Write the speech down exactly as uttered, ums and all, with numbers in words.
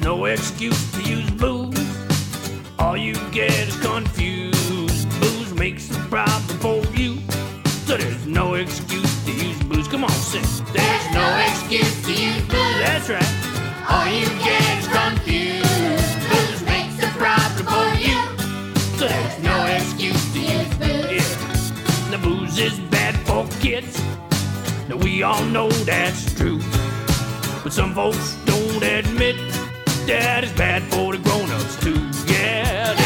no excuse to use booze. All you get is confused. Booze makes the problem for you. So there's no excuse to use booze. Come on, sing. There's no excuse to use booze. That's right. All you get is confused. Booze makes the problem for you. So there's no excuse to use booze. Yeah. The booze is bad for kids. Now we all know that's true. But some folks don't admit that it's bad for the grown-ups too. Yeah.